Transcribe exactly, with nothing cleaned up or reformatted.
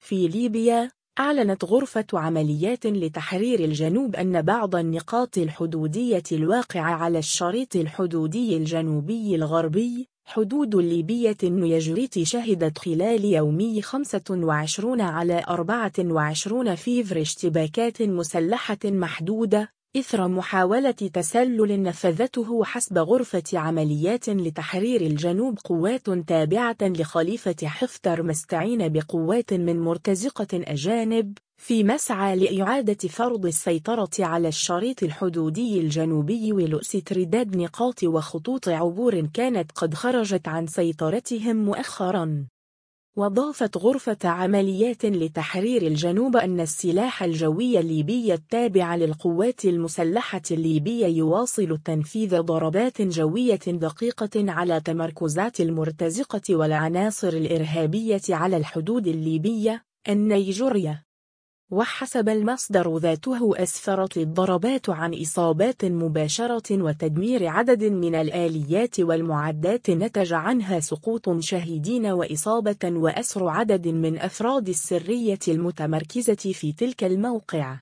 في ليبيا، أعلنت غرفة عمليات لتحرير الجنوب أن بعض النقاط الحدودية الواقعة على الشريط الحدودي الجنوبي الغربي، حدود الليبية النيجريت، شهدت خلال يومي خمسة وعشرين على أربعة وعشرين فيفر اشتباكات مسلحة محدودة، إثر محاولة تسلل نفذته حسب غرفة عمليات لتحرير الجنوب قوات تابعة لخليفة حفتر مستعين بقوات من مرتزقة أجانب، في مسعى لإعادة فرض السيطرة على الشريط الحدودي الجنوبي ولؤس ترداد نقاط وخطوط عبور كانت قد خرجت عن سيطرتهم مؤخراً. وضافت غرفة عمليات لتحرير الجنوب أن السلاح الجوي الليبي التابع للقوات المسلحة الليبية يواصل تنفيذ ضربات جوية دقيقة على تمركزات المرتزقة والعناصر الإرهابية على الحدود الليبية النيجيرية. وحسب المصدر ذاته، أسفرت الضربات عن إصابات مباشرة وتدمير عدد من الآليات والمعدات نتج عنها سقوط شهيدين وإصابة وأسر عدد من أفراد السرية المتمركزة في تلك الموقع.